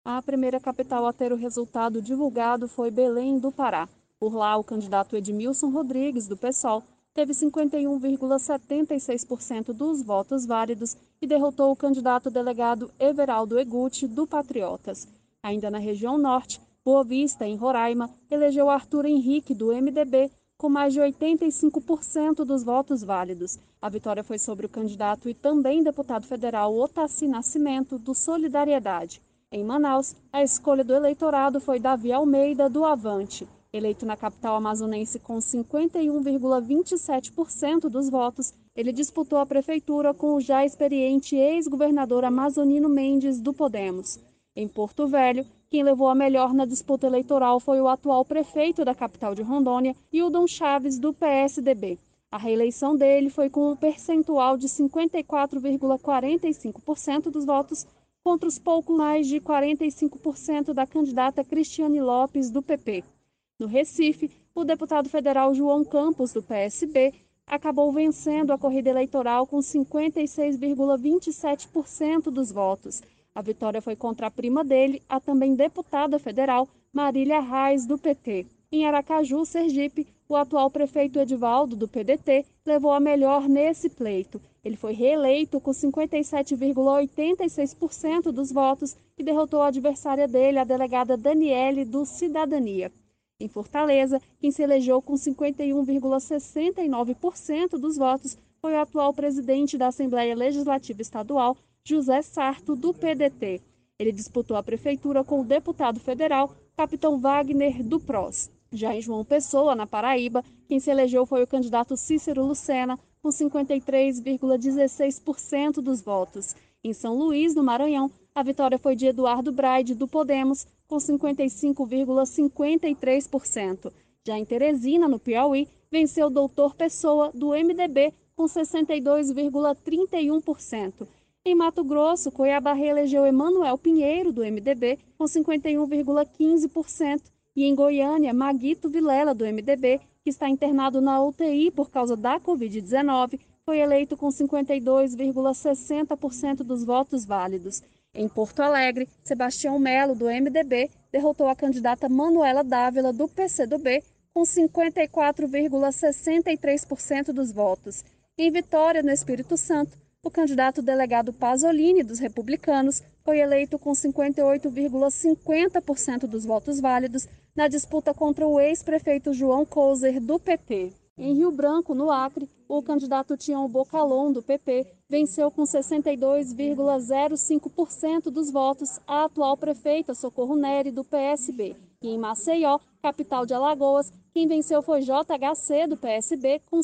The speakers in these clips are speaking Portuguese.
A primeira capital a ter o resultado divulgado foi Belém do Pará. Por lá, o candidato Edmilson Rodrigues, do PSOL, teve 51,76% dos votos válidos e derrotou o candidato delegado Everaldo Egutti, do Patriotas. Ainda na região norte, Boa Vista, em Roraima, elegeu Arthur Henrique, do MDB, com mais de 85% dos votos válidos. A vitória foi sobre o candidato e também deputado federal Otaci Nascimento, do Solidariedade. Em Manaus, a escolha do eleitorado foi Davi Almeida, do Avante. Eleito na capital amazonense com 51,27% dos votos, ele disputou a prefeitura com o já experiente ex-governador Amazonino Mendes, do Podemos. Em Porto Velho, quem levou a melhor na disputa eleitoral foi o atual prefeito da capital de Rondônia, Hildon Chaves, do PSDB. A reeleição dele foi com um percentual de 54,45% dos votos, contra os pouco mais de 45% da candidata Cristiane Lopes, do PP. No Recife, o deputado federal João Campos, do PSB, acabou vencendo a corrida eleitoral com 56,27% dos votos. A vitória foi contra a prima dele, a também deputada federal Marília Reis, do PT. Em Aracaju, Sergipe, o atual prefeito Edivaldo, do PDT, levou a melhor nesse pleito. Ele foi reeleito com 57,86% dos votos e derrotou a adversária dele, a delegada Daniele, do Cidadania. Em Fortaleza, quem se elegeu com 51,69% dos votos foi o atual presidente da Assembleia Legislativa Estadual, José Sarto, do PDT. Ele disputou a prefeitura com o deputado federal, capitão Wagner, do PROS. Já em João Pessoa, na Paraíba, quem se elegeu foi o candidato Cícero Lucena, com 53,16% dos votos. Em São Luís, no Maranhão, a vitória foi de Eduardo Braide, do Podemos, com 55,53%. Já em Teresina, no Piauí, venceu o Doutor Pessoa, do MDB, com 62,31%. Em Mato Grosso, Cuiabá reelegeu Emanuel Pinheiro, do MDB, com 51,15%. E em Goiânia, Maguito Vilela, do MDB, que está internado na UTI por causa da Covid-19, foi eleito com 52,60% dos votos válidos. Em Porto Alegre, Sebastião Melo, do MDB, derrotou a candidata Manuela Dávila, do PCdoB, com 54,63% dos votos. Em Vitória, no Espírito Santo, o candidato delegado Pasolini, dos Republicanos, foi eleito com 58,50% dos votos válidos na disputa contra o ex-prefeito João Couser, do PT. Em Rio Branco, no Acre, o candidato Tião Bocalon, do PP, venceu com 62,05% dos votos a atual prefeita Socorro Nery, do PSB. E em Maceió, capital de Alagoas, quem venceu foi JHC, do PSB, com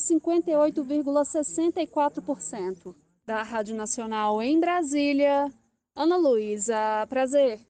58,64%. Da Rádio Nacional em Brasília, Ana Luísa. Prazer.